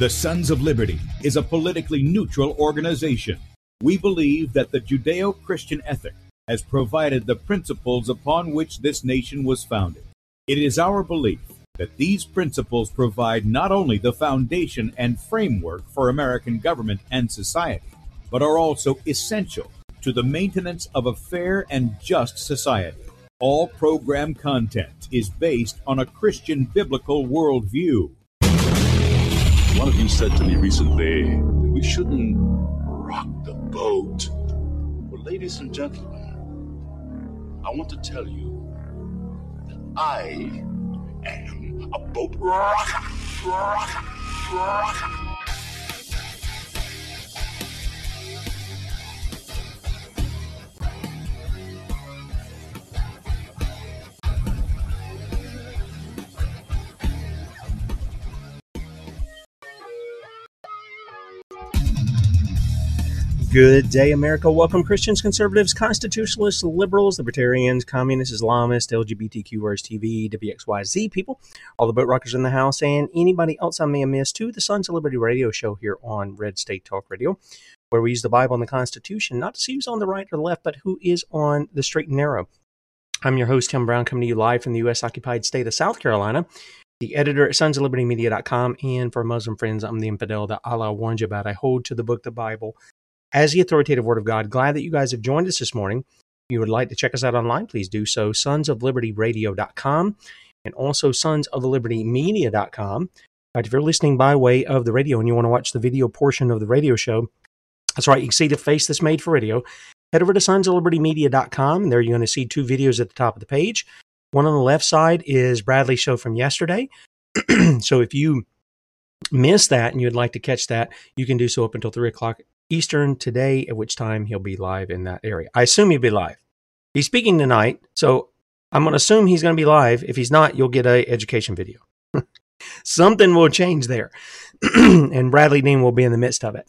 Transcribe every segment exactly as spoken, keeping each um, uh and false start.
The Sons of Liberty is a politically neutral organization. We believe that the Judeo-Christian ethic has provided the principles upon which this nation was founded. It is our belief that these principles provide not only the foundation and framework for American government and society, but are also essential to the maintenance of a fair and just society. All program content is based on a Christian biblical worldview. One of you said to me recently that we shouldn't rock the boat. Well, ladies and gentlemen, I want to tell you that I am a boat rocker, rocker, rocker. Good day, America. Welcome, Christians, conservatives, constitutionalists, liberals, libertarians, communists, Islamists, L G B T Q R S T V, W X Y Z people, all the boat rockers in the house, and anybody else I may have missed to the Sons of Liberty radio show here on Red State Talk Radio, where we use the Bible and the Constitution not to see who's on the right or the left, but who is on the straight and narrow. I'm your host, Tim Brown, coming to you live from the U S-occupied state of South Carolina, the editor at sons of liberty media dot com, and for Muslim friends, I'm the infidel that Allah warned you about. I hold to the book, the Bible, as the authoritative word of God. Glad that you guys have joined us this morning. If you would like to check us out online, please do so. sons of liberty radio dot com and also sons of liberty media dot com. Right, if you're listening by way of the radio and you want to watch the video portion of the radio show, that's right, you can see the face that's made for radio. Head over to sons of liberty media dot com, and there you're going to see two videos at the top of the page. One on the left side is Bradley's show from yesterday. So if you missed that and you'd like to catch that, you can do so up until three o'clock Eastern today, at which time he'll be live in that area. I assume he'll be live. He's speaking tonight, so I'm going to assume he's going to be live. If he's not, you'll get a education video. Something will change there, and Bradley Dean will be in the midst of it.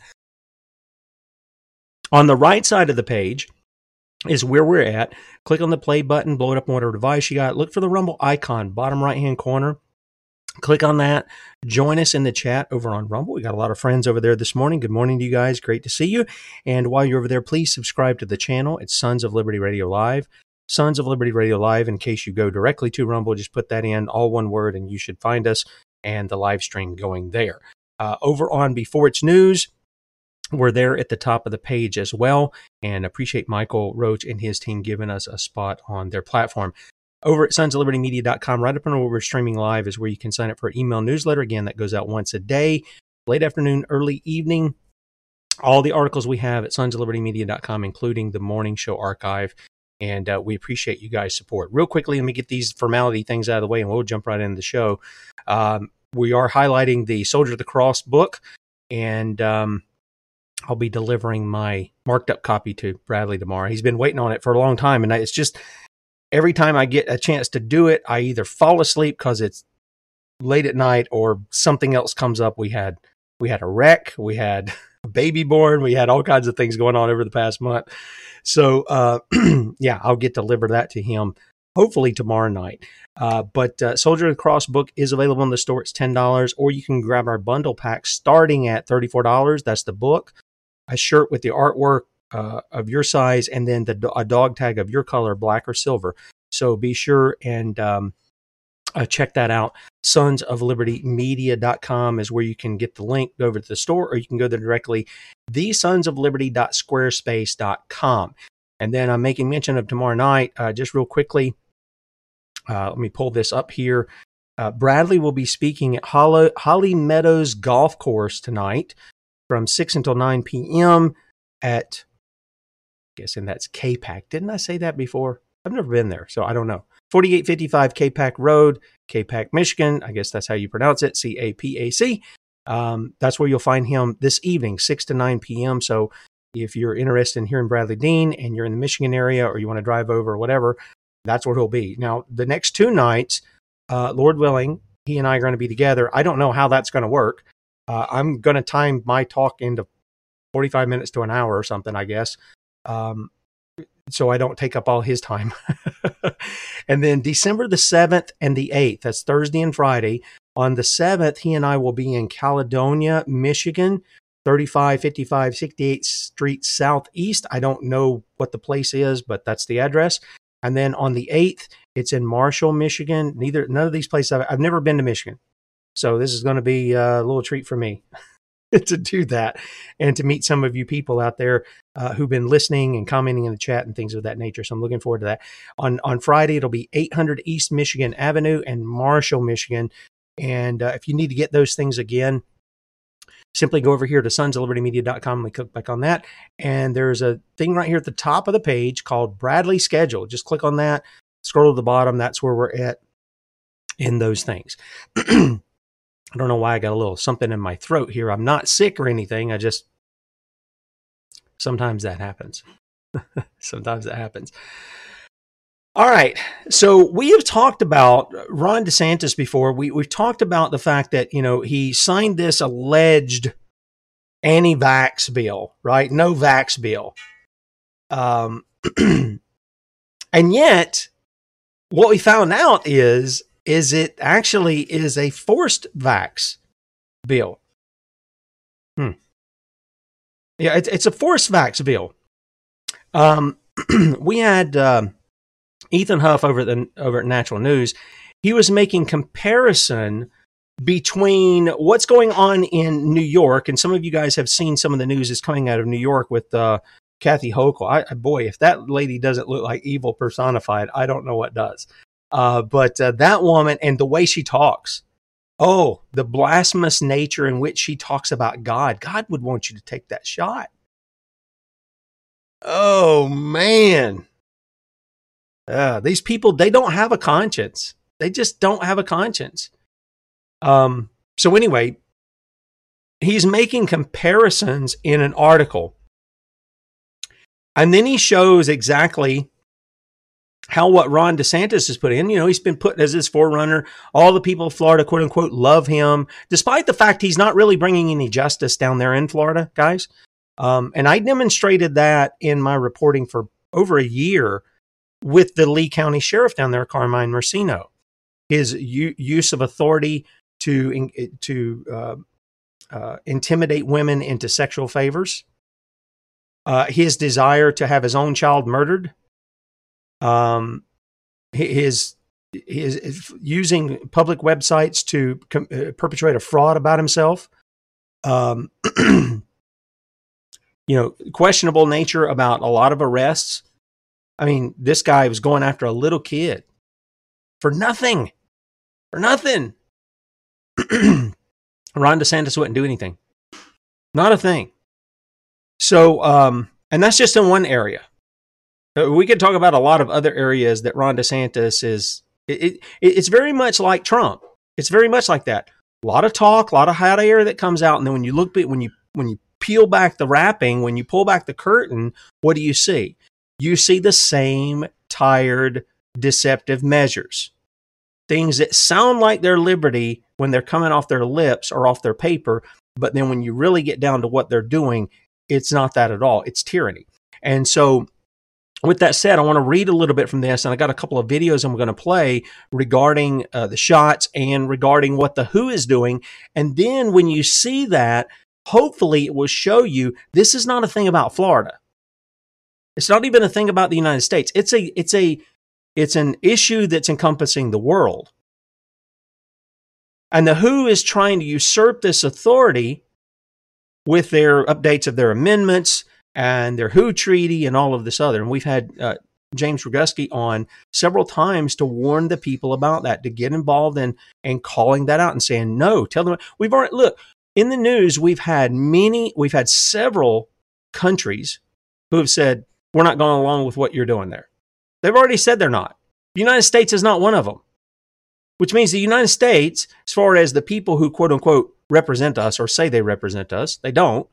On the right side of the page is where we're at. Click on the play button, blow it up on whatever device you got. Look for the Rumble icon, bottom right-hand corner. Click on that. Join us in the chat over on Rumble. We got a lot of friends over there this morning. Good morning to you guys. Great to see you. And while you're over there, please subscribe to the channel. It's Sons of Liberty Radio Live. Sons of Liberty Radio Live. In case you go directly to Rumble, just put that in, all one word, and you should find us and the live stream going there. Uh, over on Before It's News, we're there at the top of the page as well. And appreciate Michael Roach and his team giving us a spot on their platform. Over at sons of liberty media dot com, right up under where we're streaming live is where you can sign up for an email newsletter. Again, that goes out once a day, late afternoon, early evening. All the articles we have at sons of liberty media dot com, including the morning show archive. And uh, we appreciate you guys' support. Real quickly, let me get these formality things out of the way, and we'll jump right into the show. Um, we are highlighting the Soldier of the Cross book, and um, I'll be delivering my marked up copy to Bradley tomorrow. He's been waiting on it for a long time, and it's just... every time I get a chance to do it, I either fall asleep because it's late at night or something else comes up. We had we had a wreck, we had a baby born, we had all kinds of things going on over the past month. So, uh, yeah, I'll get to deliver that to him hopefully tomorrow night. Uh, but uh, Soldier of the Cross book is available in the store. It's ten dollars, or you can grab our bundle pack starting at thirty-four dollars. That's the book, a shirt with the artwork Uh, of your size, and then the, a dog tag of your color, black or silver. So be sure and um, uh, check that out. sons of liberty media dot com is where you can get the link over to the store, or you can go there directly, the sons of liberty dot squarespace dot com. And then I'm making mention of tomorrow night, uh, just real quickly. Uh, let me pull this up here. Uh, Bradley will be speaking at Hollow, Holly Meadows Golf Course tonight from six until nine p.m. at... guessing that's K PAC. Didn't I say that before? I've never been there, so I don't know. forty-eight fifty-five K PAC Road, K PAC, Michigan. I guess that's how you pronounce it, C A P A C. Um, that's where you'll find him this evening, six to nine p.m. So if you're interested in hearing Bradley Dean and you're in the Michigan area or you want to drive over or whatever, that's where he'll be. Now, the next two nights, uh, Lord willing, he and I are going to be together. I don't know how that's going to work. Uh, I'm going to time my talk into forty-five minutes to an hour or something, I guess. Um, so I don't take up all his time. And then December the seventh and the eighth, that's Thursday and Friday, On the seventh, he and I will be in Caledonia, Michigan, thirty-five fifty-five sixty-eighth Street Southeast. I don't know what the place is, but that's the address. And then on the eighth, it's in Marshall, Michigan. Neither, none of these places, I've, I've never been to Michigan. So this is going to be a little treat for me to do that and to meet some of you people out there uh, who've been listening and commenting in the chat and things of that nature. So I'm looking forward to that. On, on Friday, it'll be eight hundred East Michigan Avenue in Marshall, Michigan. And uh, if you need to get those things again, simply go over here to sons of liberty media dot com and click back on that. And there's a thing right here at the top of the page called Bradley Schedule. Just click on that, scroll to the bottom. That's where we're at in those things. I don't know why I got a little something in my throat here. I'm not sick or anything. I just, sometimes that happens. Sometimes that happens. All right. So we have talked about Ron DeSantis before. We, we've talked about the fact that, you know, he signed this alleged anti-vax bill, right? No vax bill. Um, and yet what we found out is, is it actually is a forced vax bill. Hmm. Yeah, it's, it's a forced vax bill. Um, we had, um, Ethan Huff over at the over at Natural News. He was making comparison between what's going on in New York, and some of you guys have seen some of the news is coming out of New York with uh, Kathy Hochul. I, boy, if that lady doesn't look like evil personified, I don't know what does. Uh, but uh, that woman and the way she talks, oh, the blasphemous nature in which she talks about God. God would want you to take that shot. Oh man. Uh, these people, they don't have a conscience. They just don't have a conscience. Um, so anyway, he's making comparisons in an article. And then he shows exactly how what Ron DeSantis has put in. You know, he's been put as his forerunner. All the people of Florida, quote unquote, love him, despite the fact he's not really bringing any justice down there in Florida, guys. Um, and I demonstrated that in my reporting for over a year with the Lee County Sheriff down there, Carmine Mercino. His u- use of authority to, to uh, uh, intimidate women into sexual favors. Uh, his desire to have his own child murdered. Um, his, his, his using public websites to com- uh, perpetrate a fraud about himself. Um, you know, questionable nature about a lot of arrests. I mean, this guy was going after a little kid for nothing, for nothing. Ron DeSantis wouldn't do anything. Not a thing. So, um, and that's just in one area. We could talk about a lot of other areas that Ron DeSantis is, it, it, it's very much like Trump. It's very much like that. A lot of talk, a lot of hot air that comes out. And then when you look at, when you, when you peel back the wrapping, when you pull back the curtain, what do you see? You see the same tired, deceptive measures. Things that sound like they're liberty when they're coming off their lips or off their paper. But then when you really get down to what they're doing, it's not that at all. It's tyranny. And so with that said, I want to read a little bit from this, and I got a couple of videos I'm going to play regarding uh, the shots and regarding what the W H O is doing. And then when you see that, hopefully it will show you this is not a thing about Florida. It's not even a thing about the United States. It's a, it's a, it's an issue that's encompassing the world. And the W H O is trying to usurp this authority with their updates of their amendments and their W H O treaty and all of this other. And we've had uh, James Roguski on several times to warn the people about that, to get involved in and calling that out and saying, no, tell them. We've already, look, in the news, we've had many, we've had several countries who have said, we're not going along with what you're doing there. They've already said they're not. The United States is not one of them, which means the United States, as far as the people who quote unquote represent us or say they represent us, they don't.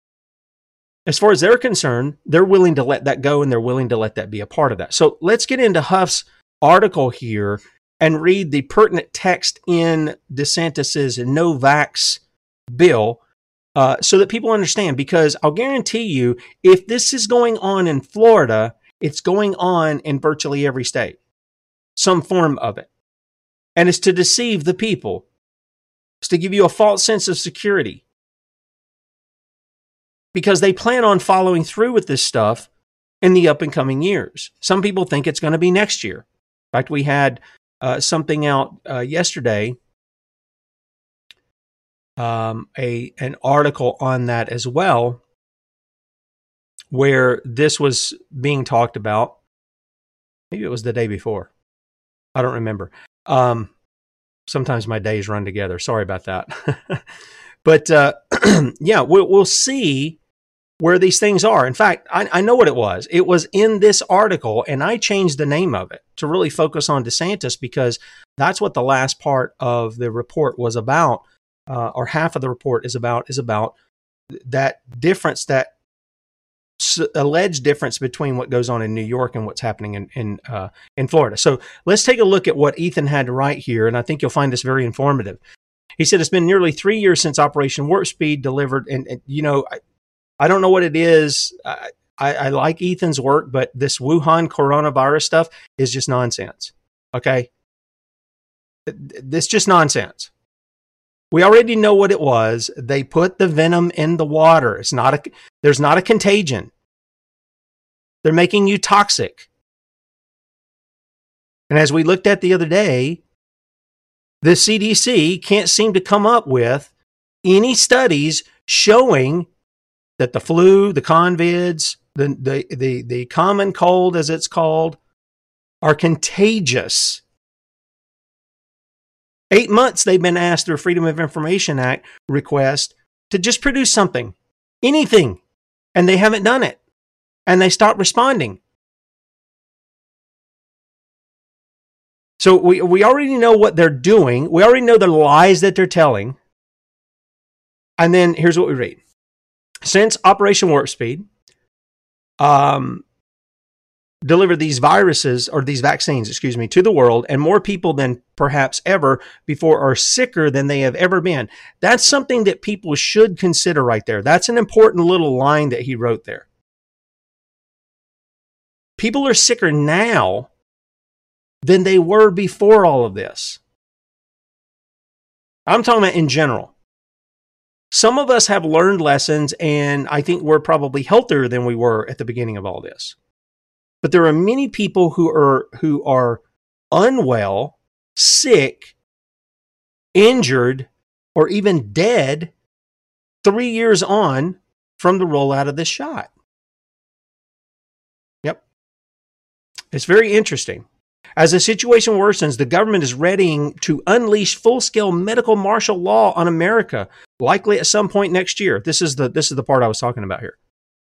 As far as they're concerned, they're willing to let that go and they're willing to let that be a part of that. So let's get into Huff's article here and read the pertinent text in DeSantis's no vax bill uh, so that people understand, because I'll guarantee you, if this is going on in Florida, it's going on in virtually every state, some form of it. And it's to deceive the people. It's to give you a false sense of security. Because they plan on following through with this stuff in the up and coming years. Some people think it's going to be next year. In fact, we had uh, something out uh, yesterday, um, a an article on that as well, where this was being talked about. Maybe it was the day before. I don't remember. Um, sometimes my days run together. Sorry about that. But uh, yeah, we'll, we'll see where these things are. In fact, I, I know what it was. It was in this article, and I changed the name of it to really focus on DeSantis because that's what the last part of the report was about, uh, or half of the report is about, is about that difference, that s- alleged difference between what goes on in New York and what's happening in in, uh, in Florida. So let's take a look at what Ethan had to write here, and I think you'll find this very informative. He said, it's been nearly three years since Operation Warp Speed delivered, and, and you know, I, I don't know what it is. I, I, I like Ethan's work, but this Wuhan coronavirus stuff is just nonsense. Okay? It's just nonsense. We already know what it was. They put the venom in the water. It's not a, there's not a contagion. They're making you toxic. And as we looked at the other day, the C D C can't seem to come up with any studies showing that the flu, the convids, the, the, the, the common cold, as it's called, are contagious. Eight months they've been asked through Freedom of Information Act request to just produce something, anything, and they haven't done it. And they stopped responding. So we, we already know what they're doing. We already know the lies that they're telling. And then here's what we read. Since Operation Warp Speed um, delivered these viruses, or these vaccines, excuse me, to the world, and more people than perhaps ever before are sicker than they have ever been. That's something that people should consider right there. That's an important little line that he wrote there. People are sicker now than they were before all of this. I'm talking about in general. Some of us have learned lessons, and I think we're probably healthier than we were at the beginning of all this. But there are many people who are who are unwell, sick, injured, or even dead three years on from the rollout of this shot. Yep. It's very interesting. As the situation worsens, the government is readying to unleash full-scale medical martial law on America, likely at some point next year. This is the this is the part I was talking about here.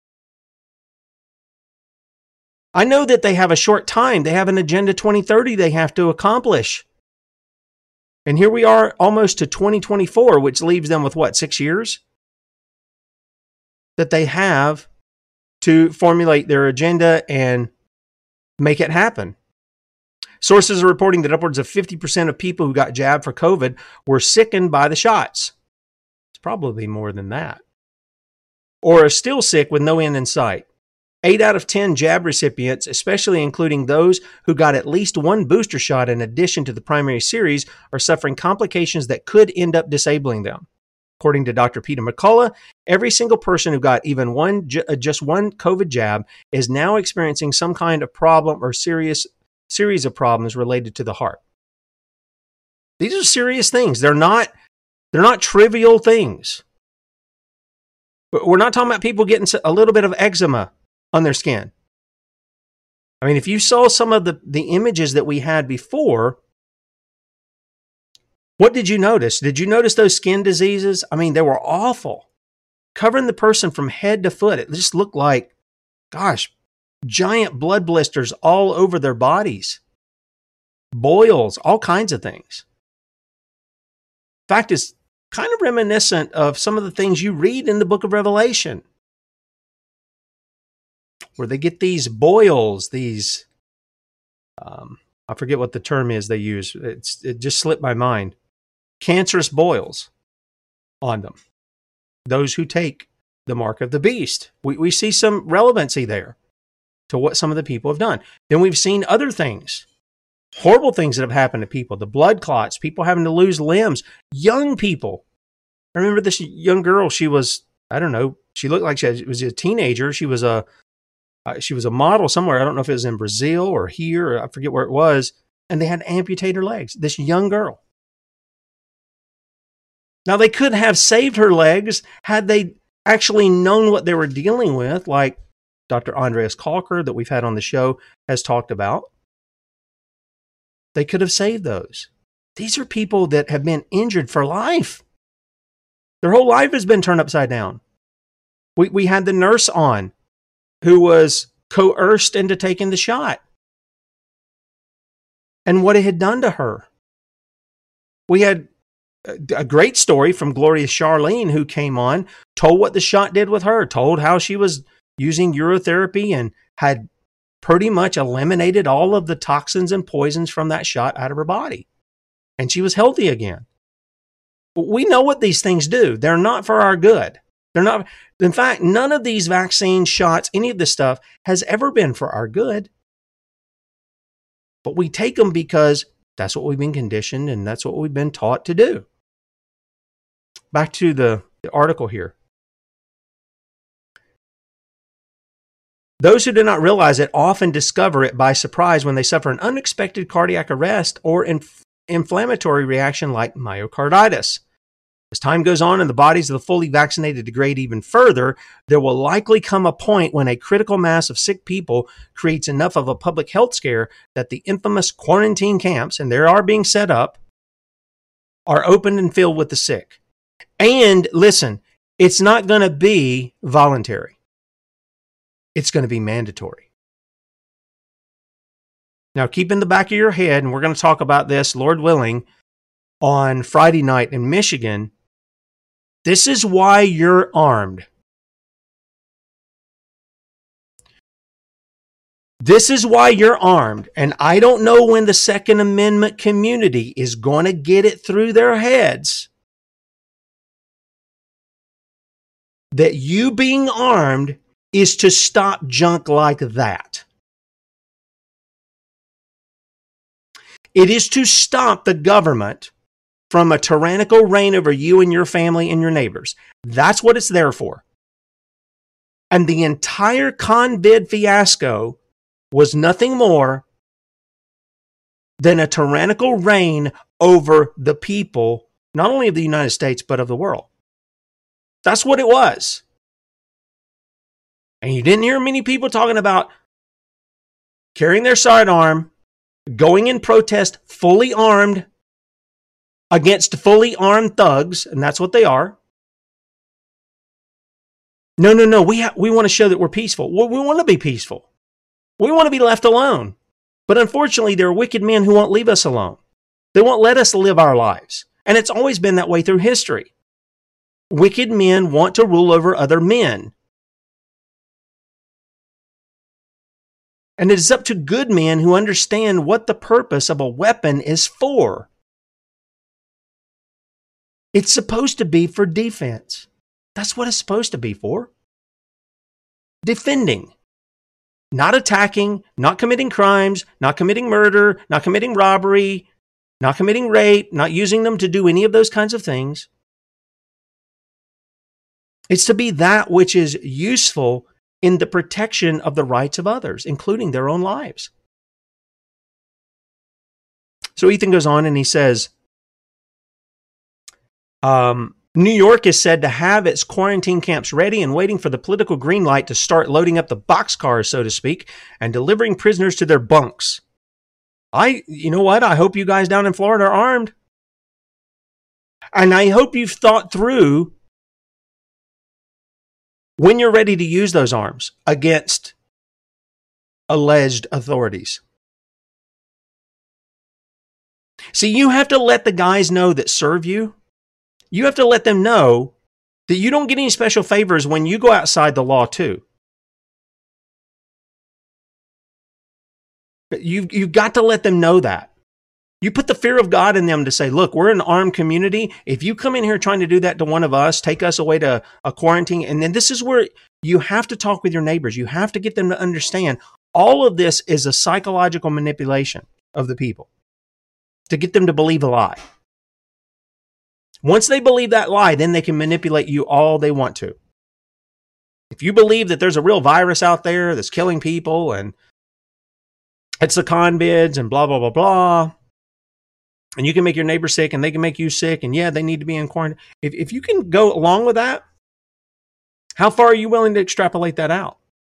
I know that they have a short time. They have an Agenda twenty thirty they have to accomplish. And here we are almost to twenty twenty-four, which leaves them with what, six years? That they have to formulate their agenda and make it happen. Sources are reporting that upwards of fifty percent of people who got jabbed for COVID were sickened by the shots. It's probably more than that. Or are still sick with no end in sight. Eight out of ten jab recipients, especially including those who got at least one booster shot in addition to the primary series, are suffering complications that could end up disabling them. According to Doctor Peter McCullough, every single person who got even one, just one COVID jab is now experiencing some kind of problem or serious series of problems related to the heart. These are serious things. They're not, they're not trivial things. We're not talking about people getting a little bit of eczema on their skin. I mean, if you saw some of the, the images that we had before, what did you notice? Did you notice those skin diseases? I mean, they were awful. Covering the person from head to foot. It just looked like, gosh, giant blood blisters all over their bodies. Boils, all kinds of things. In fact, it's kind of reminiscent of some of the things you read in the book of Revelation, where they get these boils, these, um, I forget what the term is they use. It's, it just slipped my mind. Cancerous boils on them. Those who take the mark of the beast. We, we see some relevancy there to what some of the people have done. Then we've seen other things Horrible things that have happened to people, the blood clots, people having to lose limbs, young people. I remember this young girl, she was, I don't know, she looked like she was a teenager. She was a, uh, she was a model somewhere. I don't know if it was in Brazil or here, or I forget where it was. And they had to amputate her legs, this young girl. Now, they could have saved her legs had they actually known what they were dealing with, like Doctor Andreas Kalker that we've had on the show has talked about. They could have saved those. These are people that have been injured for life. Their whole life has been turned upside down. We, we had the nurse on who was coerced into taking the shot and what it had done to her. We had a great story from Glorious Charlene, who came on, told what the shot did with her, told how she was using urotherapy and had pretty much eliminated all of the toxins and poisons from that shot out of her body. And she was healthy again. We know what these things do. They're not for our good. They're not. In fact, none of these vaccine shots, any of this stuff, has ever been for our good. But we take them because that's what we've been conditioned and that's what we've been taught to do. Back to the, the article here. Those who do not realize it often discover it by surprise when they suffer an unexpected cardiac arrest or inf- inflammatory reaction like myocarditis. As time goes on and the bodies of the fully vaccinated degrade even further, there will likely come a point when a critical mass of sick people creates enough of a public health scare that the infamous quarantine camps, and they are being set up, are opened and filled with the sick. And listen, it's not going to be voluntary. It's going to be mandatory. Now, keep in the back of your head, and we're going to talk about this, Lord willing, on Friday night in Michigan. This is why you're armed. This is why you're armed. And I don't know when the Second Amendment community is going to get it through their heads that you being armed is to stop junk like that. It is to stop the government from a tyrannical reign over you and your family and your neighbors. That's what it's there for. And the entire COVID fiasco was nothing more than a tyrannical reign over the people, not only of the United States, but of the world. That's what it was. And you didn't hear many people talking about carrying their sidearm, going in protest fully armed against fully armed thugs, and that's what they are. No, no, no. We ha- we want to show that we're peaceful. Well, we want to be peaceful. We want to be left alone. But unfortunately, there are wicked men who won't leave us alone. They won't let us live our lives. And it's always been that way through history. Wicked men want to rule over other men. And it is up to good men who understand what the purpose of a weapon is for. It's supposed to be for defense. That's what it's supposed to be for. Defending. Not attacking, not committing crimes, not committing murder, not committing robbery, not committing rape, not using them to do any of those kinds of things. It's to be that which is useful in the protection of the rights of others, including their own lives. So Ethan goes on and he says, um, New York is said to have its quarantine camps ready and waiting for the political green light to start loading up the boxcars, so to speak, and delivering prisoners to their bunks. I, you know what? I hope you guys down in Florida are armed. And I hope you've thought through when you're ready to use those arms against alleged authorities. See, you have to let the guys know that serve you. You have to let them know that you don't get any special favors when you go outside the law too. You, you've got to let them know that. You put the fear of God in them to say, look, we're an armed community. If you come in here trying to do that to one of us, take us away to a quarantine, and then this is where you have to talk with your neighbors. You have to get them to understand all of this is a psychological manipulation. of the people to get them to believe a lie. Once they believe that lie, then they can manipulate you all they want to. If you believe that there's a real virus out there that's killing people and it's the con bids and blah, blah, blah, blah, and you can make your neighbor sick and they can make you sick and yeah, they need to be in quarantine. If, if you can go along with that, how far are you willing to extrapolate that out?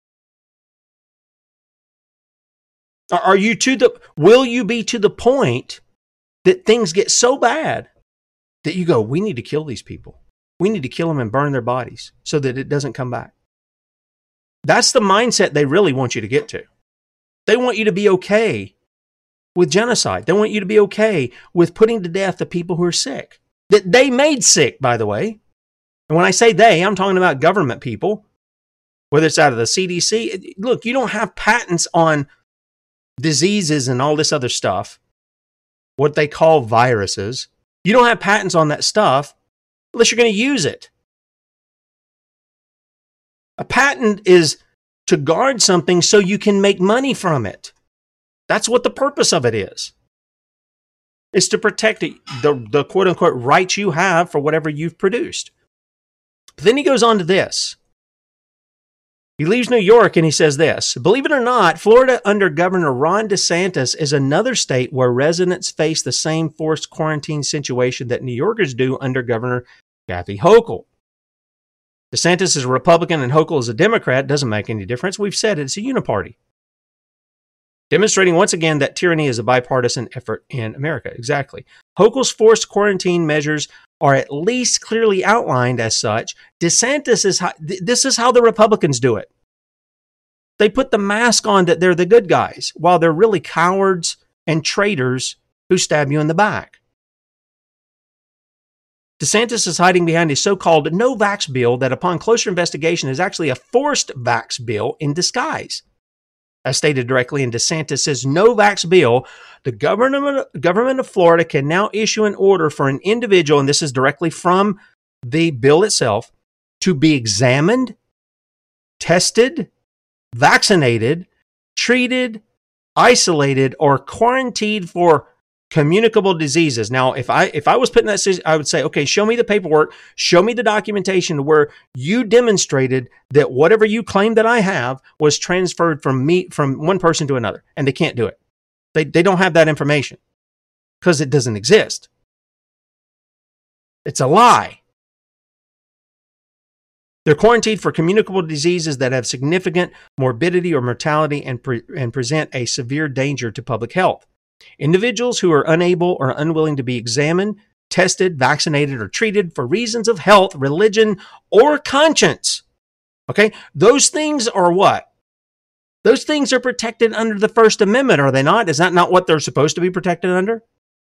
Are you to the, will you be to the point that things get so bad that you go, we need to kill these people. We need to kill them and burn their bodies so that it doesn't come back. That's the mindset they really want you to get to. They want you to be okay with genocide. They want you to be okay with putting to death the people who are sick. That they made sick, by the way. And when I say they, I'm talking about government people, whether it's out of the C D C. Look, you don't have patents on diseases and all this other stuff, what they call viruses. You don't have patents on that stuff unless you're going to use it. A patent is to guard something so you can make money from it. That's what the purpose of it is. It's to protect the, the quote-unquote rights you have for whatever you've produced. But then he goes on to this. He leaves New York and he says this, believe it or not, Florida under Governor Ron DeSantis is another state where residents face the same forced quarantine situation that New Yorkers do under Governor Kathy Hochul. DeSantis is a Republican and Hochul is a Democrat. Doesn't make any difference. We've said it. It's a uniparty. Demonstrating once again that tyranny is a bipartisan effort in America. Exactly. Hochul's forced quarantine measures are at least clearly outlined as such. DeSantis is how, this is how the Republicans do it. They put the mask on that they're the good guys while they're really cowards and traitors who stab you in the back. DeSantis is hiding behind a so-called no-vax bill that upon closer investigation is actually a forced vax bill in disguise. As stated directly in DeSantis' no-vax bill, the government, government of Florida can now issue an order for an individual, and this is directly from the bill itself, to be examined, tested, vaccinated, treated, isolated, or quarantined for communicable diseases. Now, if I if I was putting that decision, I would say, okay, show me the paperwork, show me the documentation where you demonstrated that whatever you claim that I have was transferred from me from one person to another, and they can't do it. They they don't have that information because it doesn't exist. It's a lie. They're quarantined for communicable diseases that have significant morbidity or mortality and pre- and present a severe danger to public health. Individuals who are unable or unwilling to be examined, tested, vaccinated, or treated for reasons of health, religion, or conscience. Okay? Those things are what? Those things are protected under the First Amendment, are they not? Is that not what they're supposed to be protected under?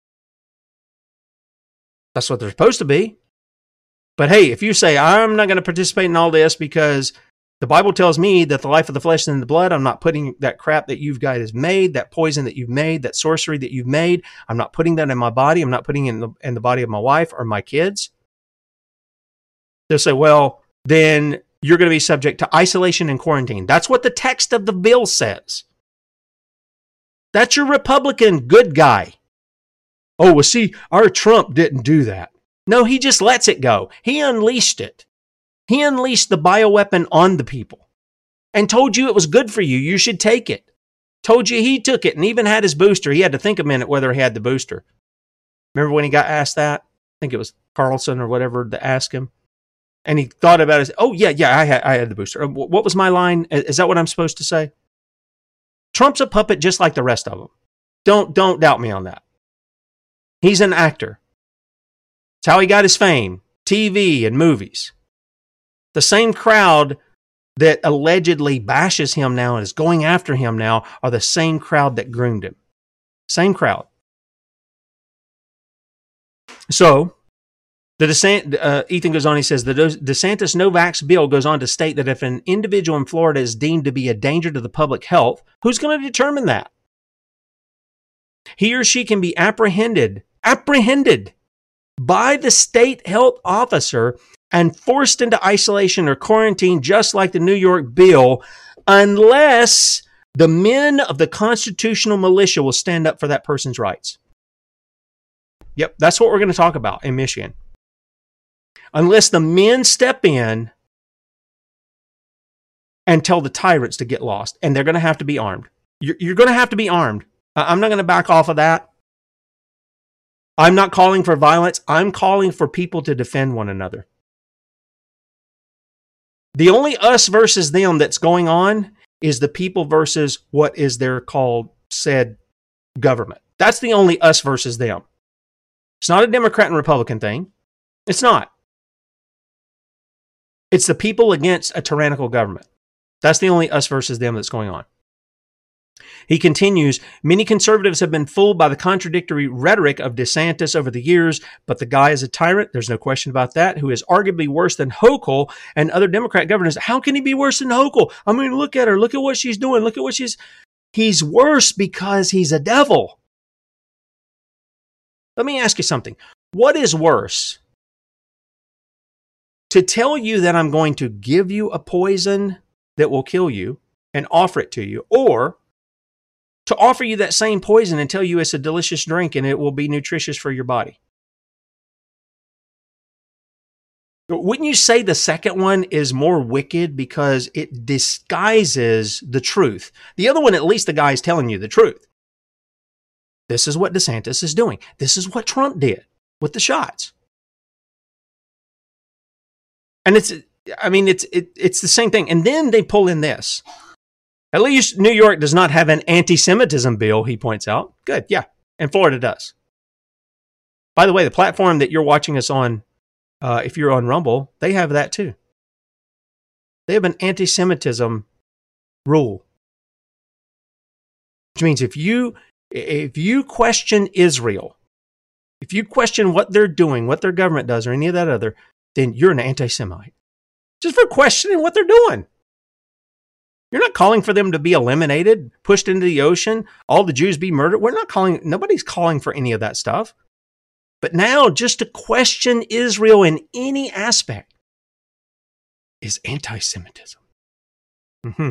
That's what they're supposed to be. But hey, if you say, I'm not going to participate in all this because the Bible tells me that the life of the flesh is in the blood, I'm not putting that crap that you've guys made, that poison that you've made, that sorcery that you've made, I'm not putting that in my body. I'm not putting it in the, in the body of my wife or my kids. They'll say, well, then you're going to be subject to isolation and quarantine. That's what the text of the bill says. That's your Republican good guy. Oh, well, see, our Trump didn't do that. No, he just lets it go. He unleashed it. He unleashed the bioweapon on the people and told you it was good for you. You should take it. Told you he took it and even had his booster. He had to think a minute whether he had the booster. Remember when he got asked that? I think it was Carlson or whatever to ask him. And he thought about it. Oh, yeah, yeah, I had, I had the booster. What was my line? Is that what I'm supposed to say? Trump's a puppet just like the rest of them. Don't, don't doubt me on that. He's an actor. It's how he got his fame. T V and movies. The same crowd that allegedly bashes him now and is going after him now are the same crowd that groomed him. Same crowd. So, the DeSantis, uh, Ethan goes on, he says, the DeSantis no-vax bill goes on to state that if an individual in Florida is deemed to be a danger to the public health, who's going to determine that? He or she can be apprehended, apprehended by the state health officer and forced into isolation or quarantine just like the New York bill, unless the men of the constitutional militia will stand up for that person's rights. Yep, that's what we're going to talk about in Michigan. Unless the men step in and tell the tyrants to get lost, and they're going to have to be armed. You're, you're going to have to be armed. I'm not going to back off of that. I'm not calling for violence. I'm calling for people to defend one another. The only us versus them that's going on is the people versus what is their called said government. That's the only us versus them. It's not a Democrat and Republican thing. It's not. It's the people against a tyrannical government. That's the only us versus them that's going on. He continues, many conservatives have been fooled by the contradictory rhetoric of DeSantis over the years, but the guy is a tyrant. There's no question about that, who is arguably worse than Hochul and other Democrat governors. How can he be worse than Hochul? I mean, look at her. Look at what she's doing. Look at what she's... He's worse because he's a devil. Let me ask you something. What is worse? To tell you that I'm going to give you a poison that will kill you and offer it to you, or to offer you that same poison and tell you it's a delicious drink and it will be nutritious for your body? Wouldn't you say the second one is more wicked because it disguises the truth? The other one, at least the guy's telling you the truth. This is what DeSantis is doing. This is what Trump did with the shots. And it's, I mean, it's it, it's the same thing. And then they pull in this. At least New York does not have an anti-Semitism bill, he points out. Good, yeah. And Florida does. By the way, the platform that you're watching us on, uh, if you're on Rumble, they have that too. They have an anti-Semitism rule. Which means if you, if you question Israel, if you question what they're doing, what their government does, or any of that other, then you're an anti-Semite. Just for questioning what they're doing. You're not calling for them to be eliminated, pushed into the ocean, all the Jews be murdered. We're not calling, nobody's calling for any of that stuff. But now, just to question Israel in any aspect is anti-Semitism. Mm-hmm.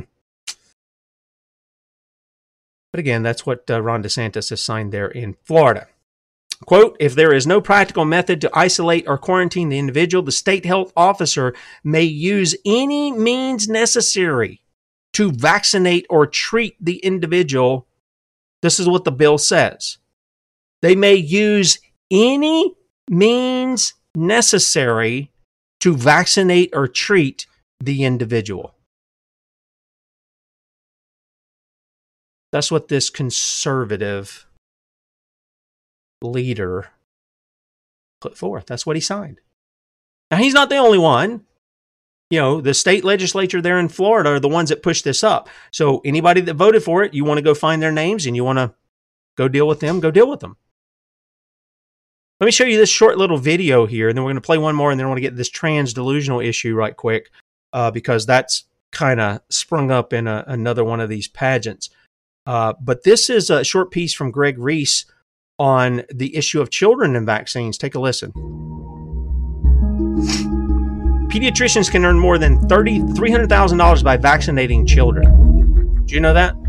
But again, that's what uh, Ron DeSantis has signed there in Florida. Quote, if there is no practical method to isolate or quarantine the individual, the state health officer may use any means necessary to vaccinate or treat the individual. This is what the bill says. They may use any means necessary to vaccinate or treat the individual. That's what this conservative leader put forth. That's what he signed. Now, he's not the only one. You know, the state legislature there in Florida are the ones that pushed this up. So anybody that voted for it, you want to go find their names and you want to go deal with them, go deal with them. Let me show you this short little video here, and then we're going to play one more, and then I want to get this trans delusional issue right quick, uh, because that's kind of sprung up in a, another one of these pageants. Uh, but this is a short piece from Greg Reese on the issue of children and vaccines. Take a listen. Pediatricians can earn more than three hundred thousand dollars by vaccinating children. Do you know that?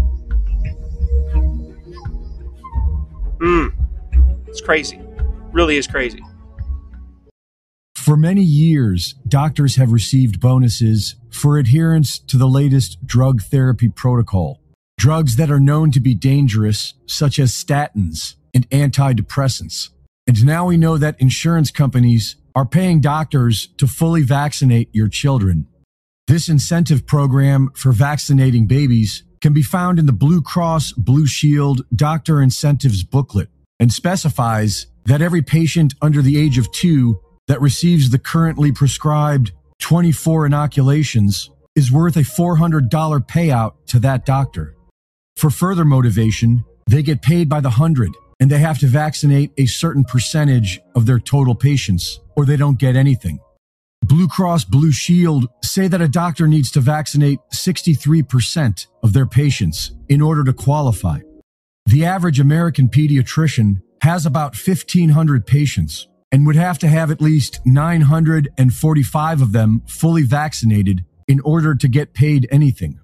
Hmm. It's crazy. Really is crazy. For many years, doctors have received bonuses for adherence to the latest drug therapy protocol. Drugs that are known to be dangerous, such as statins and antidepressants. And now we know that insurance companies are paying doctors to fully vaccinate your children. This incentive program for vaccinating babies can be found in the Blue Cross Blue Shield Doctor Incentives booklet and specifies that every patient under the age of two that receives the currently prescribed twenty-four inoculations is worth a four hundred dollars payout to that doctor. For further motivation, they get paid by the hundred, and they have to vaccinate a certain percentage of their total patients, or they don't get anything. Blue Cross Blue Shield say that a doctor needs to vaccinate sixty-three percent of their patients in order to qualify. The average American pediatrician has about fifteen hundred patients and would have to have at least nine hundred forty-five of them fully vaccinated in order to get paid anything.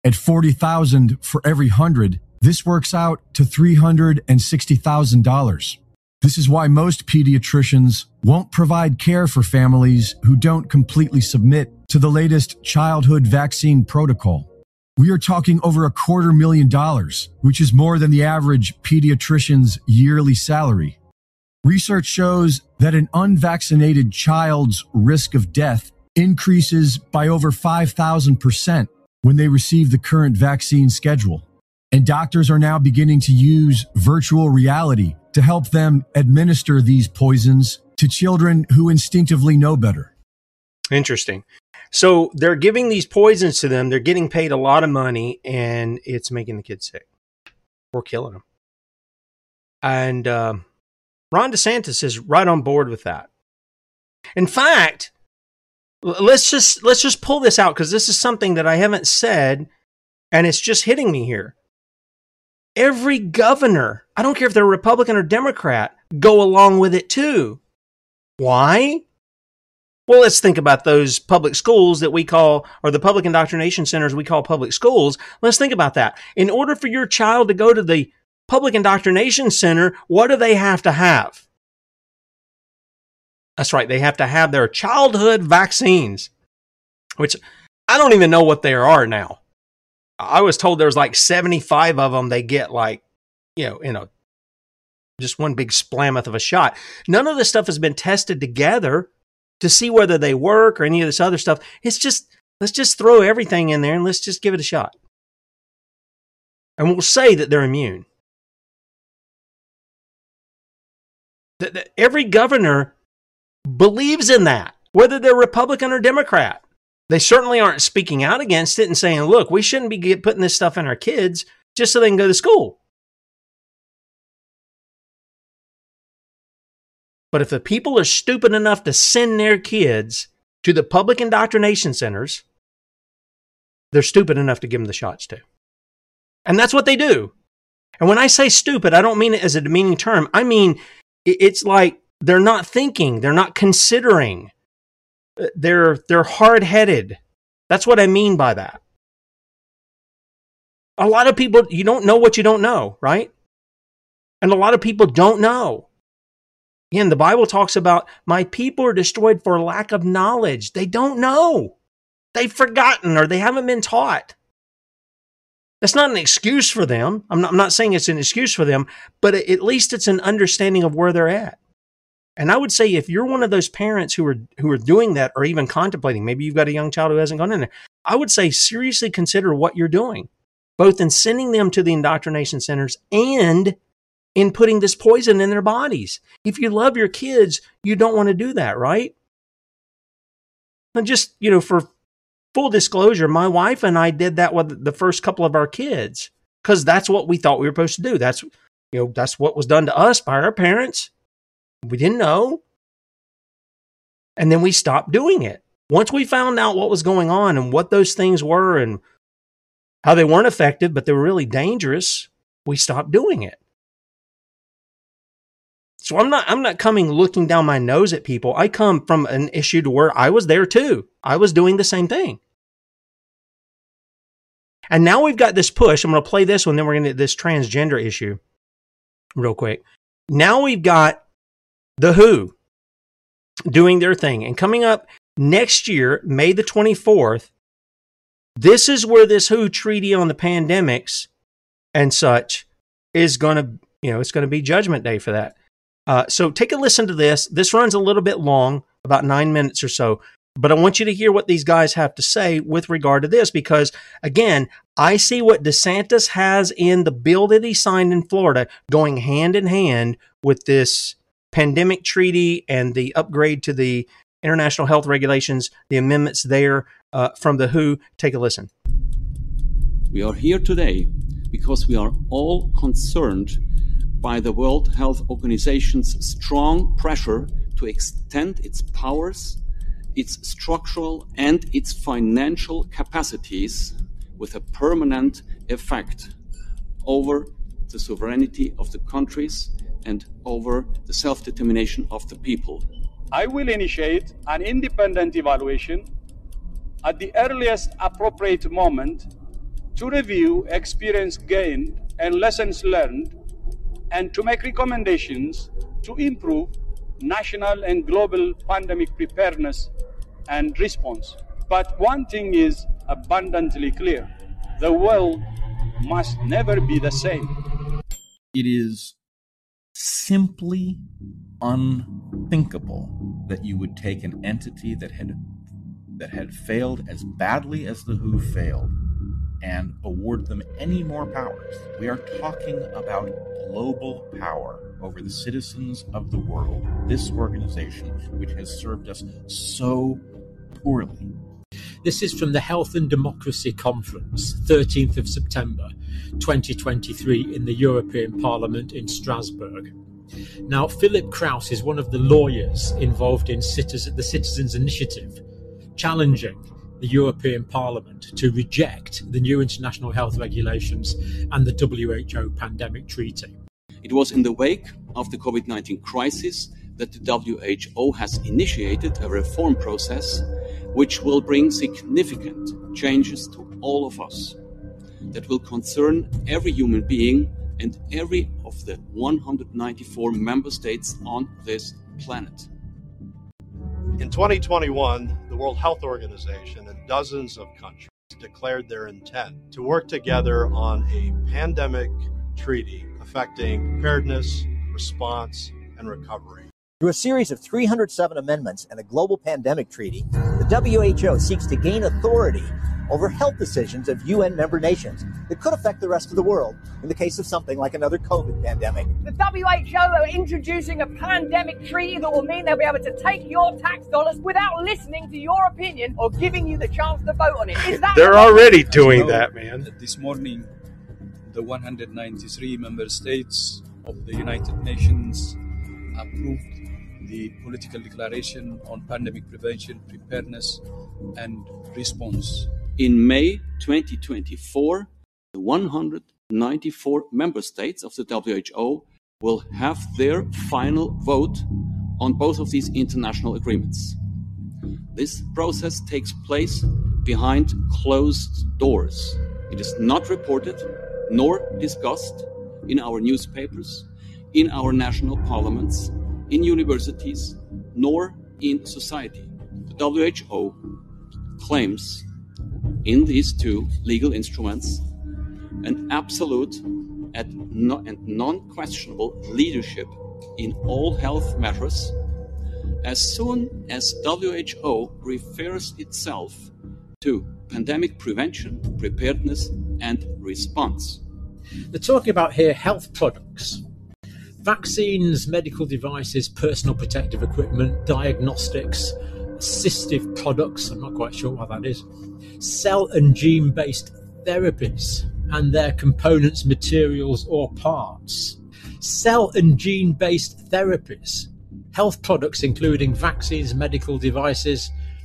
At forty thousand dollars for every one hundred, this works out to three hundred sixty thousand dollars. This is why most pediatricians won't provide care for families who don't completely submit to the latest childhood vaccine protocol. We are talking over a quarter million dollars, which is more than the average pediatrician's yearly salary. Research shows that an unvaccinated child's risk of death increases by over five thousand percent when they receive the current vaccine schedule. And doctors are now beginning to use virtual reality to help them administer these poisons to children who instinctively know better. Interesting. So they're giving these poisons to them. They're getting paid a lot of money, and it's making the kids sick or killing them. And uh, Ron DeSantis is right on board with that. In fact, let's just let's just pull this out, because this is something that I haven't said, and it's just hitting me here. Every governor, I don't care if they're Republican or Democrat, go along with it too. Why? Well, let's think about those public schools that we call, or the public indoctrination centers we call public schools. Let's think about that. In order for your child to go to the public indoctrination center, what do they have to have? That's right. They have to have their childhood vaccines, which I don't even know what they are now. I was told there's like seventy-five of them they get, like, you know, in a just one big splammoth of a shot. None of this stuff has been tested together to see whether they work or any of this other stuff. It's just, let's just throw everything in there and let's just give it a shot. And we'll say that they're immune. That, that every governor believes in that, whether they're Republican or Democrat. They certainly aren't speaking out against it and saying, look, we shouldn't be get, putting this stuff in our kids just so they can go to school. But if the people are stupid enough to send their kids to the public indoctrination centers, they're stupid enough to give them the shots too. And that's what they do. And when I say stupid, I don't mean it as a demeaning term. I mean, it's like they're not thinking, they're not considering. They're they're hard-headed. That's what I mean by that. A lot of people, you don't know what you don't know, right? And a lot of people don't know. Again, the Bible talks about, my people are destroyed for lack of knowledge. They don't know. They've forgotten, or they haven't been taught. That's not an excuse for them. I'm not, I'm not saying it's an excuse for them, but at least it's an understanding of where they're at. And I would say if you're one of those parents who are who are doing that, or even contemplating, maybe you've got a young child who hasn't gone in there, I would say seriously consider what you're doing, both in sending them to the indoctrination centers and in putting this poison in their bodies. If you love your kids, you don't want to do that, right? And just, you know, for full disclosure, my wife and I did that with the first couple of our kids, because that's what we thought we were supposed to do. That's, you know, that's what was done to us by our parents. We didn't know. And then we stopped doing it. Once we found out what was going on and what those things were and how they weren't effective, but they were really dangerous, we stopped doing it. So I'm not, I'm not coming looking down my nose at people. I come from an issue to where I was there too. I was doing the same thing. And now we've got this push. I'm going to play this one, then we're going to get this transgender issue real quick. Now we've got the W H O doing their thing. And coming up next year, May the twenty-fourth, this is where this W H O treaty on the pandemics and such is going to, you know, it's going to be Judgment Day for that. Uh, so take a listen to this. This runs a little bit long, about nine minutes or so. But I want you to hear what these guys have to say with regard to this, because, again, I see what DeSantis has in the bill that he signed in Florida going hand in hand with this pandemic treaty and the upgrade to the international health regulations, the amendments there uh, from the W H O. Take a listen. We are here today because we are all concerned by the World Health Organization's strong pressure to extend its powers, its structural and its financial capacities with a permanent effect over the sovereignty of the countries and over the self-determination of the people. I will initiate an independent evaluation at the earliest appropriate moment to review experience gained and lessons learned, and to make recommendations to improve national and global pandemic preparedness and response. But one thing is abundantly clear: the world must never be the same. It is simply unthinkable that you would take an entity that had that had failed as badly as the W H O failed and award them any more powers. We are talking about global power over the citizens of the world. This organization, which has served us so poorly. This is from the Health and Democracy Conference, thirteenth of September twenty twenty-three, in the European Parliament in Strasbourg. Now, Philip Krauss is one of the lawyers involved in citizen, the Citizens' Initiative, challenging the European Parliament to reject the new international health regulations and the W H O pandemic treaty. It was in the wake of the COVID nineteen crisis that the W H O has initiated a reform process which will bring significant changes to all of us, that will concern every human being and every of the one hundred ninety-four member states on this planet. In twenty twenty-one, the World Health Organization and dozens of countries declared their intent to work together on a pandemic treaty affecting preparedness, response, and recovery. Through a series of three hundred seven amendments and a global pandemic treaty, the W H O seeks to gain authority over health decisions of U N member nations that could affect the rest of the world in the case of something like another COVID pandemic. The W H O are introducing a pandemic treaty that will mean they'll be able to take your tax dollars without listening to your opinion or giving you the chance to vote on it. Is that They're already doing that, man. This morning, the one hundred ninety-three member states of the United Nations approved the political declaration on pandemic prevention, preparedness, and response. In May twenty twenty-four, the one hundred ninety-four member states of the W H O will have their final vote on both of these international agreements. This process takes place behind closed doors. It is not reported nor discussed in our newspapers, in our national parliaments, in universities, nor in society. The W H O claims in these two legal instruments an absolute and non-questionable leadership in all health matters as soon as W H O refers itself to pandemic prevention, preparedness, and response. They're talking about here health products. Vaccines, medical devices, personal protective equipment, diagnostics, assistive products, I'm not quite sure what that is, cell and gene-based therapies and their components, materials or parts. Cell and gene-based therapies, health products including vaccines, medical devices.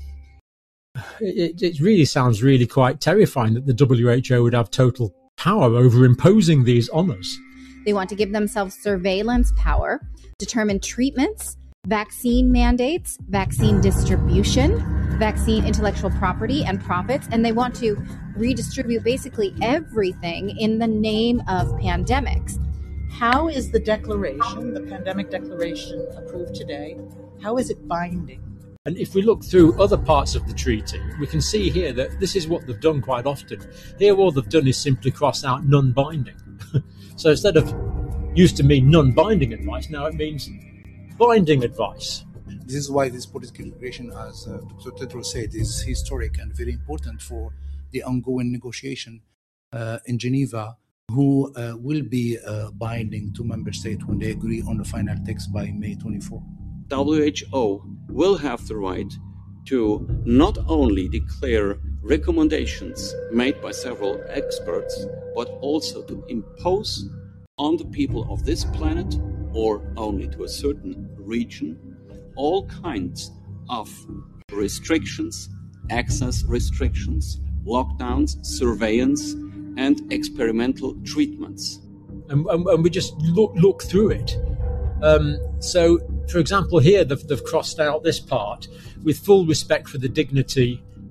It, it really sounds really quite terrifying that the W H O would have total power over imposing these on us. They want to give themselves surveillance power, determine treatments, vaccine mandates, vaccine distribution, vaccine intellectual property and profits, and they want to redistribute basically everything in the name of pandemics. How is the declaration, the pandemic declaration approved today, how is it binding? And if we look through other parts of the treaty, we can see here that this is what they've done quite often. Here all they've done is simply cross out non-binding. So instead of used to mean non-binding advice, now it means binding advice. This is why this political declaration, as uh, Doctor Tedros said, is historic and very important for the ongoing negotiation uh, in Geneva, who uh, will be uh, binding to member states when they agree on the final text by May twenty-fourth. W H O will have the right to not only declare recommendations made by several experts, but also to impose on the people of this planet, or only to a certain region, all kinds of restrictions, access restrictions, lockdowns, surveillance, and experimental treatments. And, and, and we just look, look through it. Um, so, for example, here they've, they've crossed out this part: with full respect for the dignity,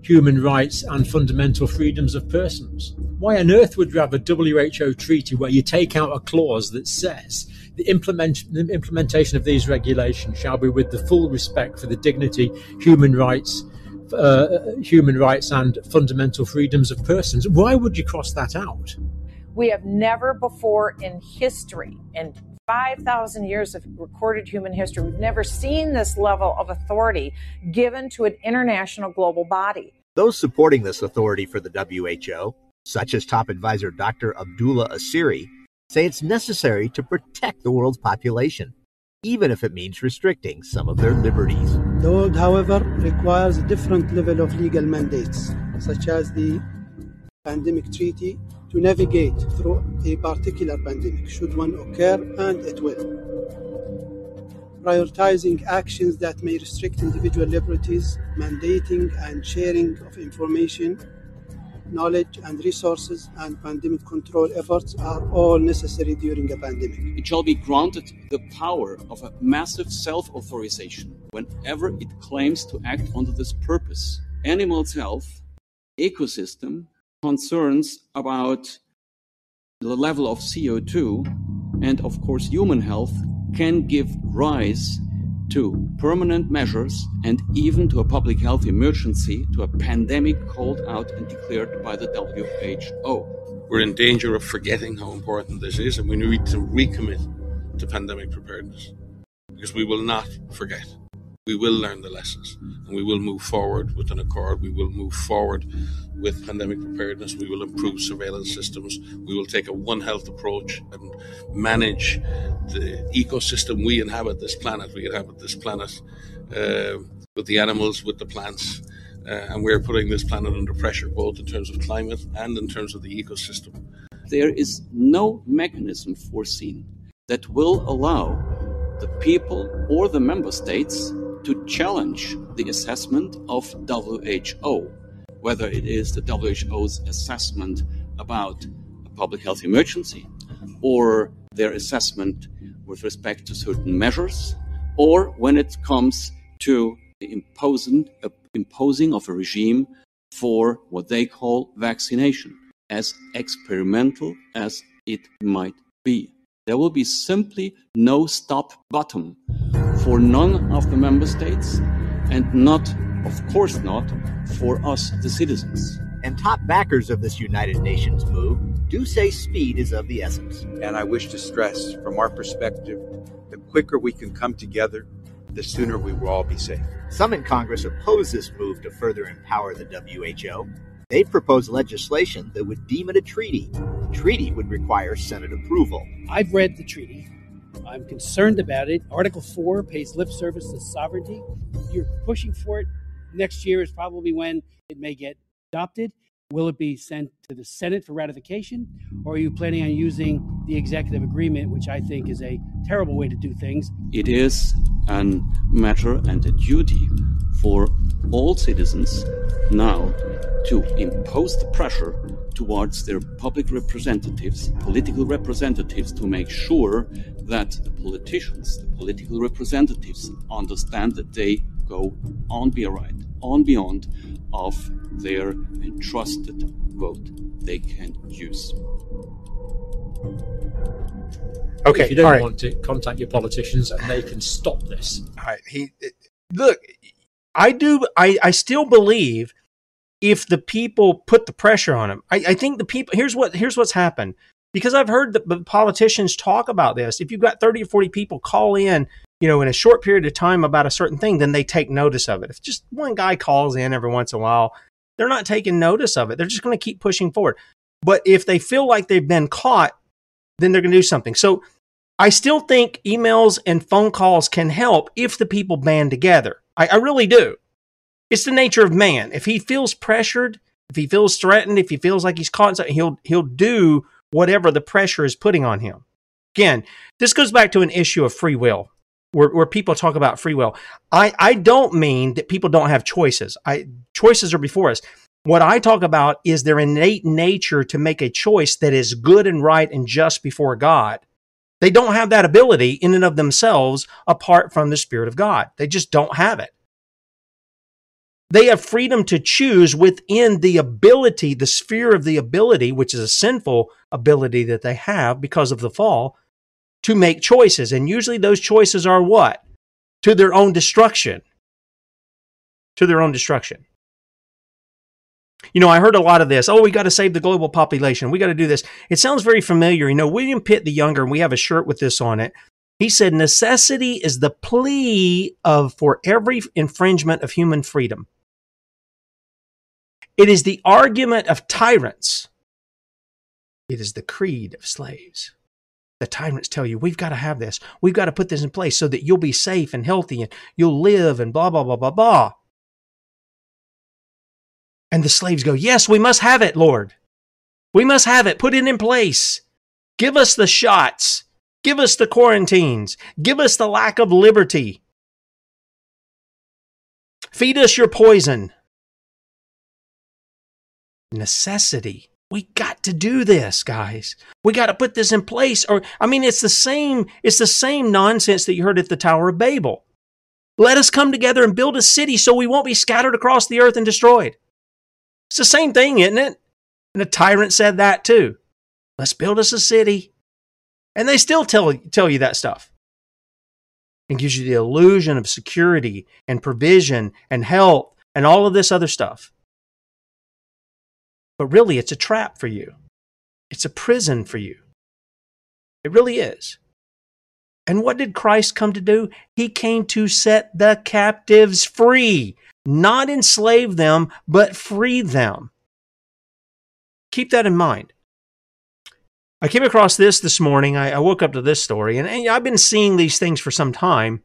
human rights and fundamental freedoms of persons. Why on earth would you have a W H O treaty where you take out a clause that says the, implement, the implementation of these regulations shall be with the full respect for the dignity, human rights, uh, human rights and fundamental freedoms of persons? Why would you cross that out? We have never before in history, in five thousand years of recorded human history, we've never seen this level of authority given to an international global body. Those supporting this authority for the W H O, such as top advisor Doctor Abdullah Asiri, say it's necessary to protect the world's population, even if it means restricting some of their liberties. The world, however, requires a different level of legal mandates, such as the Pandemic Treaty, to navigate through a particular pandemic, should one occur, and it will. Prioritizing actions that may restrict individual liberties, mandating and sharing of information, knowledge and resources, and pandemic control efforts are all necessary during a pandemic. It shall be granted the power of a massive self-authorization whenever it claims to act under this purpose. Animals' health, ecosystem, concerns about the level of C O two, and of course human health can give rise to permanent measures and even to a public health emergency, to a pandemic called out and declared by the W H O. We're in danger of forgetting how important this is, and we need to recommit to pandemic preparedness, because we will not forget. We will learn the lessons, and we will move forward with an accord. We will move forward with pandemic preparedness. We will improve surveillance systems. We will take a One Health approach and manage the ecosystem we inhabit this planet. We inhabit this planet uh, with the animals, with the plants, uh, and we're putting this planet under pressure, both in terms of climate and in terms of the ecosystem. There is no mechanism foreseen that will allow the people or the member states to challenge the assessment of W H O, whether it is the W H O's assessment about a public health emergency, or their assessment with respect to certain measures, or when it comes to the imposing, uh, imposing of a regime for what they call vaccination, as experimental as it might be. There will be simply no stop button for none of the member states, and not, of course not, for us, the citizens. And top backers of this United Nations move do say speed is of the essence. And I wish to stress, from our perspective, the quicker we can come together, the sooner we will all be safe. Some in Congress oppose this move to further empower the W H O. They've proposed legislation that would deem it a treaty. The treaty would require Senate approval. I've read the treaty. I'm concerned about it. Article four pays lip service to sovereignty. You're pushing for it. Next year is probably when it may get adopted. Will it be sent to the Senate for ratification, or are you planning on using the executive agreement, which I think is a terrible way to do things? It is a matter and a duty for all citizens now to impose the pressure towards their public representatives, political representatives, to make sure that the politicians, the political representatives, understand that they go on beyond, on beyond of their entrusted vote they can use. Okay, if you don't all right. want to, contact your politicians and they can stop this. All right. He look, I do. I, I still believe if the people put the pressure on him. I, I think the people. Here's what. Here's what's happened. Because I've heard the, the politicians talk about this. If you've got thirty or forty people call in, you know, in a short period of time about a certain thing, then they take notice of it. If just one guy calls in every once in a while, they're not taking notice of it. They're just going to keep pushing forward. But if they feel like they've been caught, then they're going to do something. So I still think emails and phone calls can help if the people band together. I, I really do. It's the nature of man. If he feels pressured, if he feels threatened, if he feels like he's caught, he'll he'll do whatever the pressure is putting on him. Again, this goes back to an issue of free will, where, where people talk about free will. I, I don't mean that people don't have choices. I choices are before us. What I talk about is their innate nature to make a choice that is good and right and just before God. They don't have that ability in and of themselves apart from the Spirit of God. They just don't have it. They have freedom to choose within the ability, the sphere of the ability, which is a sinful ability that they have because of the fall, to make choices. And usually those choices are what? To their own destruction. To their own destruction. You know, I heard a lot of this. Oh, we got to save the global population. We got to do this. It sounds very familiar. You know, William Pitt the Younger, and we have a shirt with this on it. He said, necessity is the plea of for every infringement of human freedom. It is the argument of tyrants. It is the creed of slaves. The tyrants tell you, we've got to have this. We've got to put this in place so that you'll be safe and healthy and you'll live and blah, blah, blah, blah, blah. And the slaves go, yes, we must have it, Lord. We must have it. Put it in place. Give us the shots. Give us the quarantines. Give us the lack of liberty. Feed us your poison. Necessity. We got to do this, guys. We got to put this in place. Or, I mean, it's the same, it's the same nonsense that you heard at the Tower of Babel. Let us come together and build a city so we won't be scattered across the earth and destroyed. It's the same thing, isn't it? And the tyrant said that too. Let's build us a city. And they still tell, tell you that stuff. It gives you the illusion of security and provision and health and all of this other stuff. But really, it's a trap for you. It's a prison for you. It really is. And what did Christ come to do? He came to set the captives free. Not enslave them, but free them. Keep that in mind. I came across this this morning. I, I woke up to this story, and, and I've been seeing these things for some time.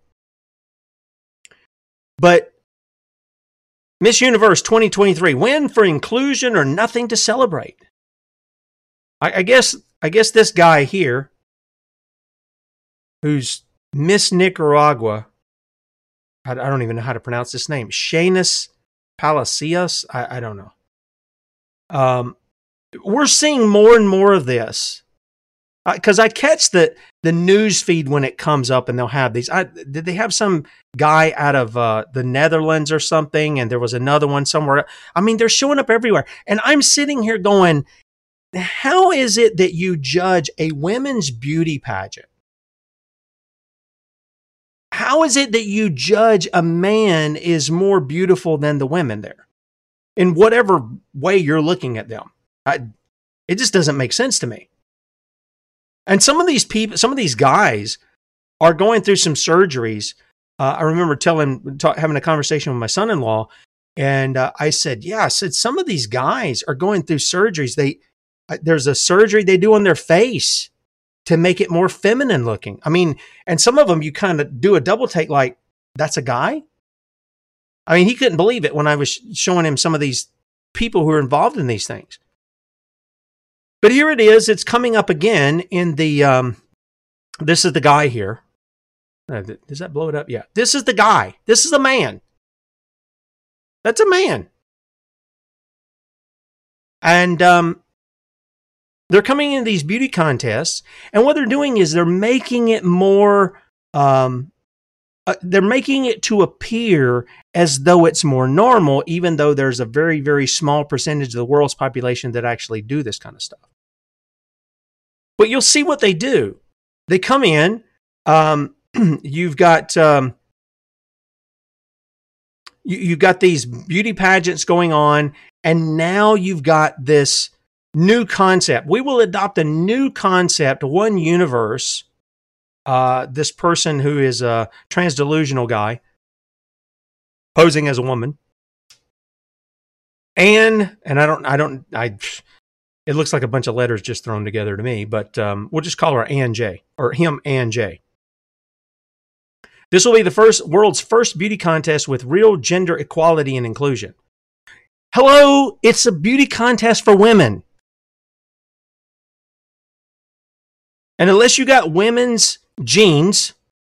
But Miss Universe twenty twenty-three, win for inclusion or nothing to celebrate. I, I guess I guess this guy here, who's Miss Nicaragua, I, I don't even know how to pronounce this name, Shayness Palacios, I, I don't know. Um, we're seeing more and more of this. Because I catch the, the news feed when it comes up and they'll have these. I, did they have some guy out of uh, the Netherlands or something? And there was another one somewhere. I mean, they're showing up everywhere. And I'm sitting here going, how is it that you judge a women's beauty pageant? How is it that you judge a man is more beautiful than the women there? In whatever way you're looking at them. I, it just doesn't make sense to me. And some of these people, some of these guys are going through some surgeries. Uh, I remember telling, talk, having a conversation with my son-in-law, and uh, I said, yeah, I said, some of these guys are going through surgeries. They, uh, there's a surgery they do on their face to make it more feminine looking. I mean, and some of them you kind of do a double take like, that's a guy? I mean, he couldn't believe it when I was showing him some of these people who are involved in these things. But here it is. It's coming up again in the, um, this is the guy here. Uh, does that blow it up? Yeah. This is the guy. This is a man. That's a man. And um, they're coming into these beauty contests. And what they're doing is they're making it more, um, uh, they're making it to appear as though it's more normal, even though there's a very, very small percentage of the world's population that actually do this kind of stuff. But you'll see what they do. They come in, um, you've got um, you, you've got these beauty pageants going on, and now you've got this new concept. We will adopt a new concept, one universe. Uh, this person who is a transdelusional guy, posing as a woman, and and I don't I don't I. It looks like a bunch of letters just thrown together to me, but um, we'll just call her Ann J, or him Ann J. This will be the first world's first beauty contest with real gender equality and inclusion. Hello, it's a beauty contest for women. And unless you got women's genes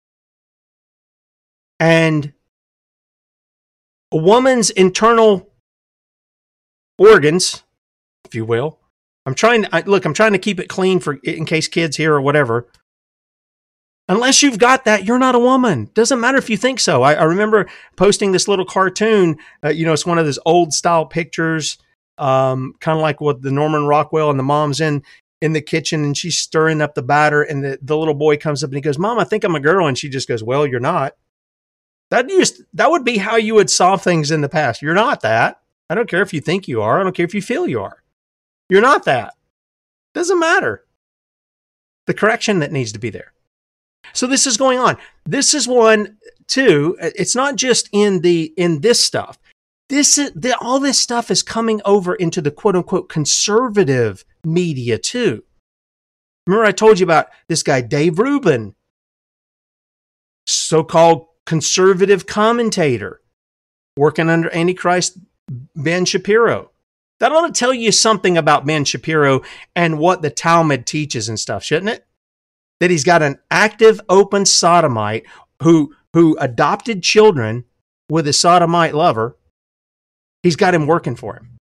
and a woman's internal organs, if you will, I'm trying to, I, look, I'm trying to keep it clean for in case kids hear or whatever. Unless you've got that, you're not a woman. Doesn't matter if you think so. I, I remember posting this little cartoon. Uh, you know, it's one of those old style pictures, um, kind of like what the Norman Rockwell, and the mom's in in the kitchen and she's stirring up the batter, and the, the little boy comes up and he goes, "Mom, I think I'm a girl." And she just goes, "Well, you're not." That used that would be how you would solve things in the past. You're not that. I don't care if you think you are. I don't care if you feel you are. You're not that. Doesn't matter. The correction that needs to be there. So this is going on. This is one too. It's not just in the in this stuff. This is the, all this stuff is coming over into the quote unquote conservative media too. Remember I told you about this guy Dave Rubin, so-called conservative commentator working under Antichrist Ben Shapiro. That ought to tell you something about Ben Shapiro and what the Talmud teaches and stuff, shouldn't it? That he's got an active, open sodomite who, who adopted children with a sodomite lover. He's got him working for him.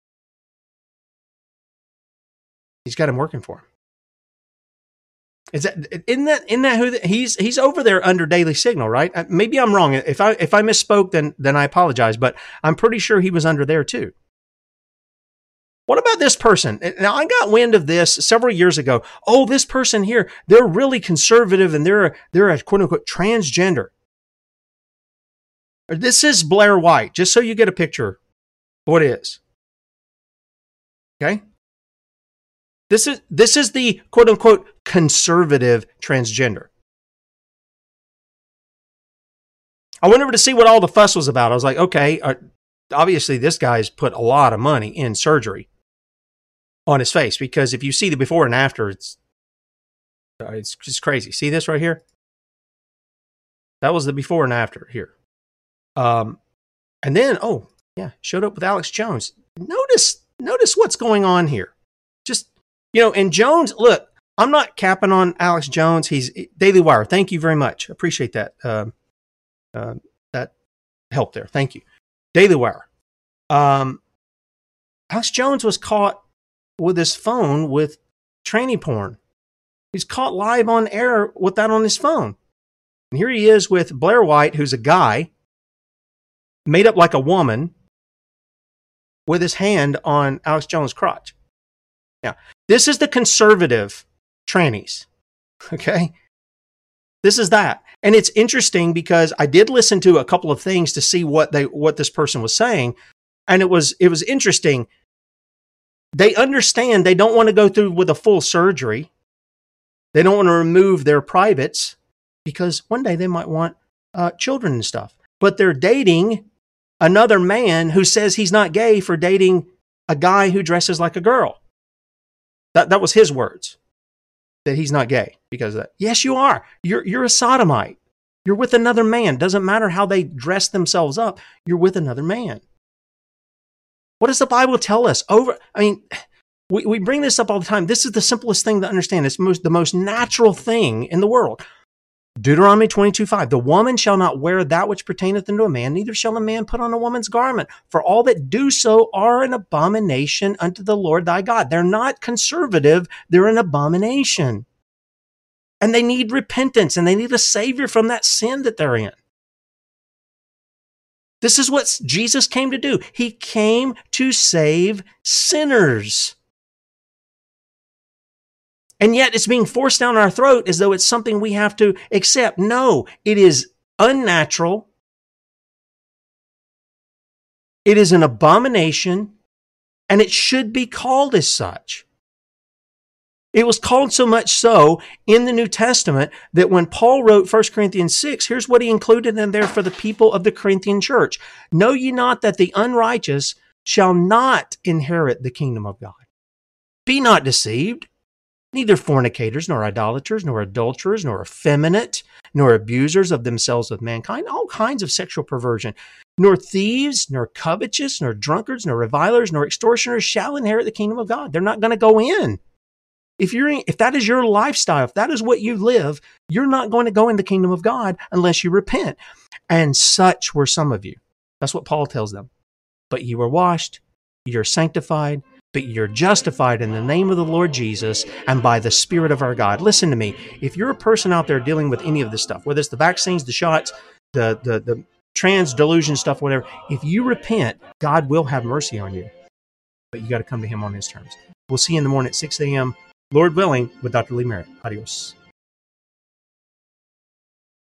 He's got him working for him. Is that, isn't that, isn't that who the, he's, he's over there under Daily Signal, right? Maybe I'm wrong. If I, if I misspoke, then, then I apologize, but I'm pretty sure he was under there too. What about this person? Now, I got wind of this several years ago. Oh, this person here, they're really conservative and they're, they're a quote unquote transgender. This is Blair White, just so you get a picture of what it is. Okay? This is, this is the quote unquote conservative transgender. I went over to see what all the fuss was about. I was like, okay, uh, obviously this guy's put a lot of money in surgery on his face, because if you see the before and after, it's uh, it's just crazy. See this right here? That was the before and after here. Um, and then, oh yeah, showed up with Alex Jones. Notice, notice what's going on here. Just, you know, and Jones, look, I'm not capping on Alex Jones. He's Daily Wire. Thank you very much. Appreciate that. Um, uh, that help there. Thank you. Daily Wire. Um, Alex Jones was caught with his phone with tranny porn. He's caught live on air with that on his phone. And here he is with Blair White, who's a guy made up like a woman with his hand on Alex Jones' crotch. Now, this is the conservative trannies. Okay? This is that. And it's interesting because I did listen to a couple of things to see what they what this person was saying. And it was it was interesting. They understand they don't want to go through with a full surgery. They don't want to remove their privates because one day they might want uh, children and stuff. But they're dating another man who says he's not gay for dating a guy who dresses like a girl. That that was his words. That he's not gay because of that. Yes, you are. You're you're a sodomite. You're with another man. Doesn't matter how they dress themselves up. You're with another man. What does the Bible tell us? Over, I mean, we, we bring this up all the time. This is the simplest thing to understand. It's most, the most natural thing in the world. Deuteronomy twenty-two five. The woman shall not wear that which pertaineth unto a man, neither shall a man put on a woman's garment. For all that do so are an abomination unto the Lord thy God. They're not conservative. They're an abomination. And they need repentance, and they need a savior from that sin that they're in. This is what Jesus came to do. He came to save sinners. And yet it's being forced down our throat as though it's something we have to accept. No, it is unnatural. It is an abomination, and it should be called as such. It was called so much so in the New Testament that when Paul wrote First Corinthians six, here's what he included in there for the people of the Corinthian church. Know ye not that the unrighteous shall not inherit the kingdom of God? Be not deceived. Neither fornicators, nor idolaters, nor adulterers, nor effeminate, nor abusers of themselves with mankind, all kinds of sexual perversion, nor thieves, nor covetous, nor drunkards, nor revilers, nor extortioners shall inherit the kingdom of God. They're not going to go in. If you're in, if that is your lifestyle, if that is what you live, you're not going to go in the kingdom of God unless you repent. And such were some of you. That's what Paul tells them. But you were washed, you're sanctified, but you're justified in the name of the Lord Jesus and by the Spirit of our God. Listen to me. If you're a person out there dealing with any of this stuff, whether it's the vaccines, the shots, the, the, the trans delusion stuff, whatever, if you repent, God will have mercy on you. But you got to come to him on his terms. We'll see you in the morning at six a.m., Lord willing, with Doctor Lee Merritt. Adios.